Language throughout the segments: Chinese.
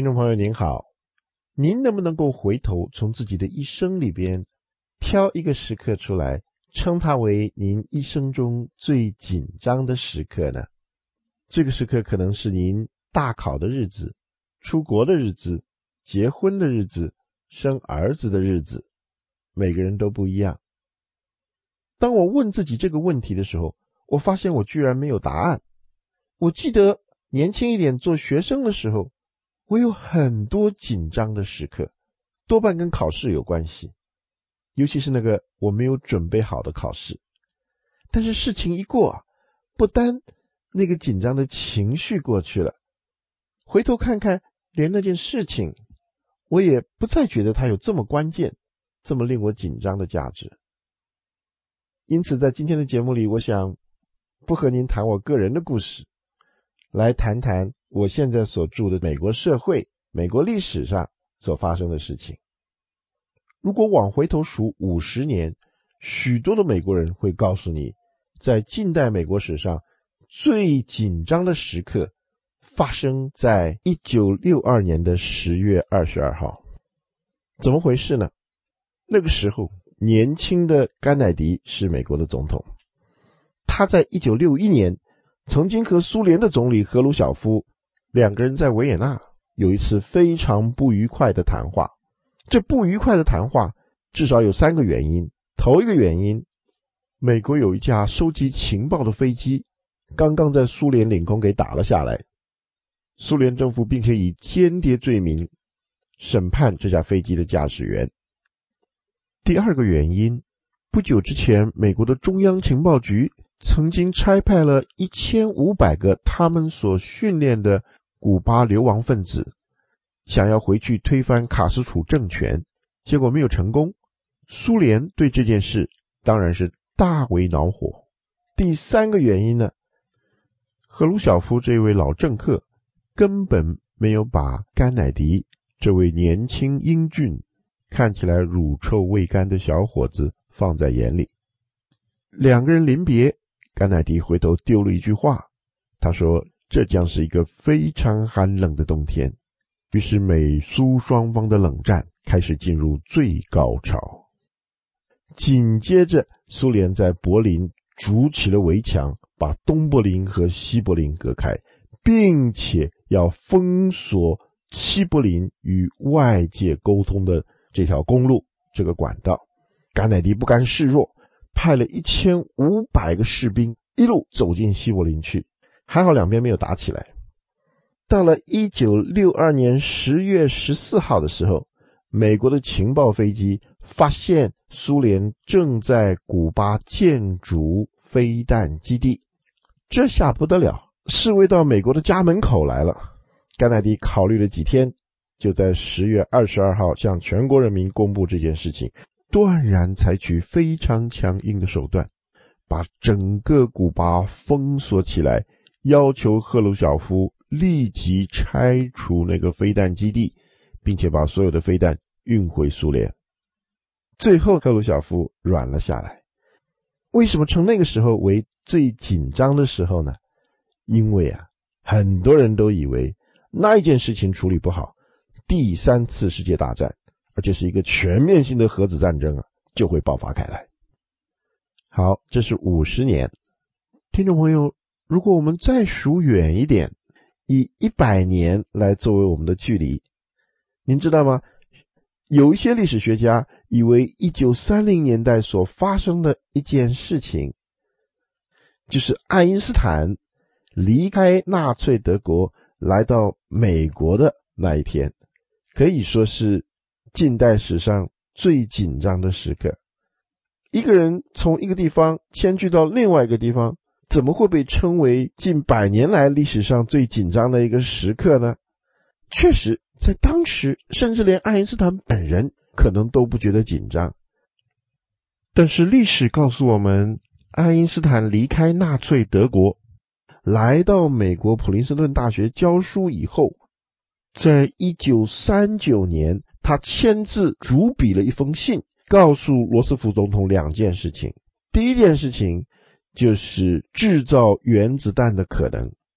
听众朋友您好，您能不能够回头从自己的一生里边挑一个时刻出来，称它为您一生中最紧张的时刻呢？这个时刻可能是您大考的日子、出国的日子、结婚的日子、生儿子的日子，每个人都不一样。当我问自己这个问题的时候，我发现我居然没有答案。我记得年轻一点做学生的时候，我有很多紧张的时刻，多半跟考试有关系，尤其是那个我没有准备好的考试。但是事情一过，不单那个紧张的情绪过去了，回头看看连那件事情，我也不再觉得它有这么关键，这么令我紧张的价值。因此在今天的节目里，我想不和您谈我个人的故事，来谈谈我现在所住的美国社会、美国历史上所发生的事情。如果往回头数50年，许多的美国人会告诉你，在近代美国史上最紧张的时刻发生在1962年的10月22号。怎么回事呢？那个时候年轻的甘乃迪是美国的总统，他在1961年曾经和苏联的总理赫鲁晓夫两个人在维也纳有一次非常不愉快的谈话。这不愉快的谈话至少有3个原因。头一个原因，美国有一架收集情报的飞机刚刚在苏联领空给打了下来，苏联政府并且以间谍罪名审判这架飞机的驾驶员。第二个原因，不久之前美国的中央情报局曾经差派了1500个他们所训练的古巴流亡分子，想要回去推翻卡斯楚政权，结果没有成功。苏联对这件事当然是大为恼火。第三个原因呢，赫鲁晓夫这位老政客根本没有把甘乃迪这位年轻英俊、看起来乳臭未干的小伙子放在眼里。两个人临别，甘乃迪回头丢了一句话，他说这将是一个非常寒冷的冬天。于是美苏双方的冷战开始进入最高潮。紧接着苏联在柏林筑起了围墙，把东柏林和西柏林隔开，并且要封锁西柏林与外界沟通的这条公路，这个管道。甘乃迪不甘示弱，派了1500个士兵一路走进西柏林去，还好两边没有打起来。到了1962年10月14号的时候，美国的情报飞机发现苏联正在古巴建筑飞弹基地，这下不得了，侍卫到美国的家门口来了。甘乃迪考虑了几天，就在10月22号向全国人民公布这件事情，断然采取非常强硬的手段，把整个古巴封锁起来，要求赫鲁晓夫立即拆除那个飞弹基地，并且把所有的飞弹运回苏联。最后赫鲁晓夫软了下来。为什么称那个时候为最紧张的时候呢？因为很多人都以为那一件事情处理不好，第3次世界大战，而且是一个全面性的核子战争就会爆发开来。好，这是50年。听众朋友，如果我们再数远一点，以100年来作为我们的距离，您知道吗？有一些历史学家以为1930年代所发生的一件事情，就是爱因斯坦离开纳粹德国来到美国的那一天，可以说是近代史上最紧张的时刻。一个人从一个地方迁居到另外一个地方，怎么会被称为近100年来历史上最紧张的一个时刻呢？确实，在当时，甚至连爱因斯坦本人可能都不觉得紧张。但是历史告诉我们，爱因斯坦离开纳粹德国，来到美国普林斯顿大学教书以后，在1939年，他签字主笔了一封信，告诉罗斯福总统2件事情。第一件事情就是制造原子弹的可能，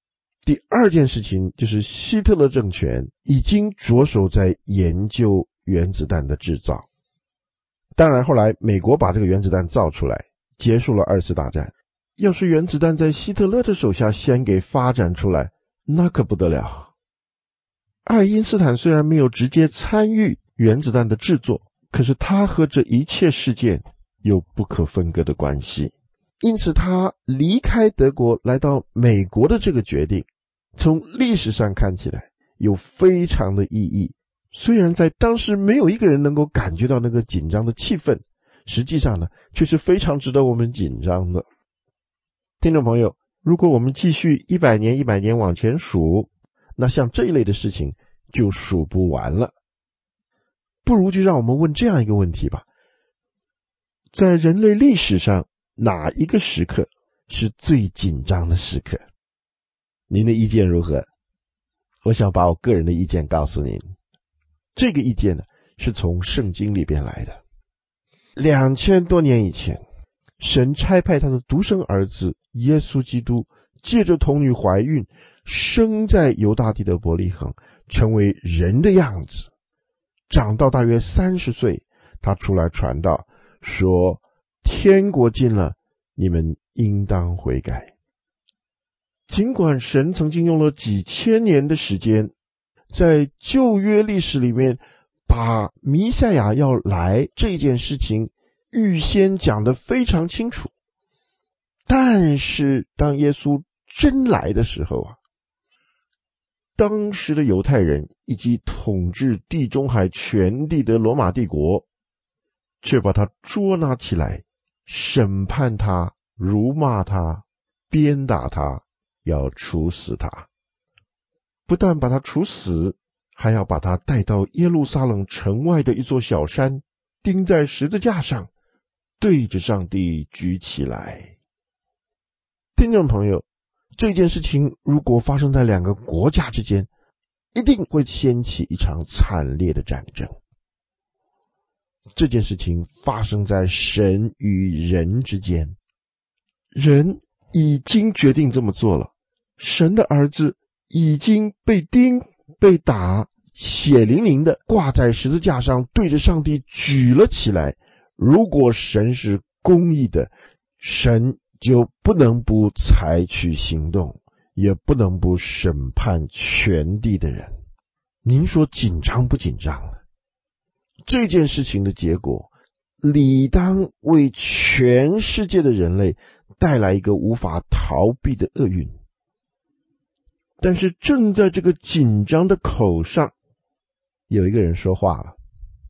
第二件事情就是希特勒政权已经着手在研究原子弹的制造。当然后来美国把这个原子弹造出来，结束了二次大战。要是原子弹在希特勒的手下先给发展出来，那可不得了。爱因斯坦虽然没有直接参与原子弹的制作，可是他和这一切事件有不可分割的关系。因此他离开德国来到美国的这个决定，从历史上看起来有非常的意义。虽然在当时没有一个人能够感觉到那个紧张的气氛，实际上呢，却是非常值得我们紧张的。听众朋友，如果我们继续100年往前数，那像这一类的事情就数不完了。不如就让我们问这样一个问题吧：在人类历史上，哪一个时刻是最紧张的时刻？您的意见如何？我想把我个人的意见告诉您。这个意见呢，是从圣经里边来的。2000多年以前，神差派他的独生儿子耶稣基督，借着童女怀孕，生在犹大地的伯利恒，成为人的样子。长到大约30岁，他出来传道，说天国近了，你们应当悔改。尽管神曾经用了几千年的时间，在旧约历史里面把弥赛亚要来这件事情预先讲得非常清楚，但是当耶稣真来的时候啊，当时的犹太人以及统治地中海全地的罗马帝国却把他捉拿起来，审判他，辱骂他，鞭打他，要处死他。不但把他处死，还要把他带到耶路撒冷城外的一座小山，钉在十字架上，对着上帝举起来。听众朋友，这件事情如果发生在两个国家之间，一定会掀起一场惨烈的战争。这件事情发生在神与人之间，人已经决定这么做了，神的儿子已经被钉、被打，血淋淋的挂在十字架上，对着上帝举了起来。如果神是公义的，神就不能不采取行动，也不能不审判全地的人。您说紧张不紧张呢？这件事情的结果理当为全世界的人类带来一个无法逃避的厄运。但是正在这个紧张的口上，有一个人说话了，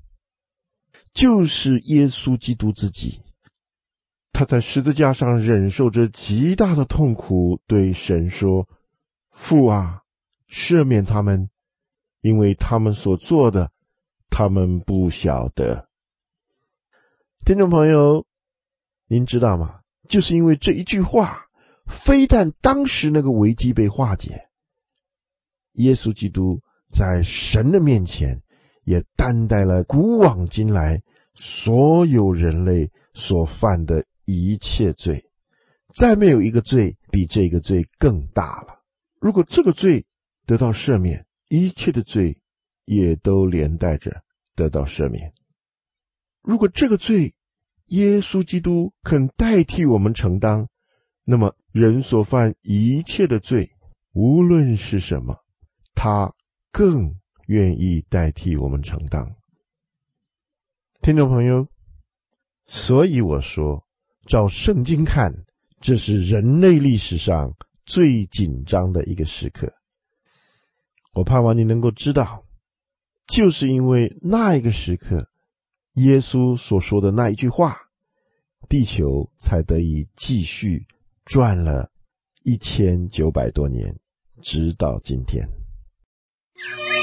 就是耶稣基督自己。他在十字架上忍受着极大的痛苦，对神说：父啊，赦免他们，因为他们所做的，他们不晓得。听众朋友，您知道吗？就是因为这一句话，非但当时那个危机被化解，耶稣基督在神的面前也担待了古往今来所有人类所犯的一切罪，再没有一个罪比这个罪更大了。如果这个罪得到赦免，一切的罪也都连带着得到赦免。如果这个罪耶稣基督肯代替我们承担，那么人所犯一切的罪，无论是什么，他更愿意代替我们承担。听众朋友，所以我说，照圣经看，这是人类历史上最紧张的一个时刻。我盼望你能够知道，就是因为那一个时刻，耶稣所说的那一句话，地球才得以继续转了1900多年，直到今天。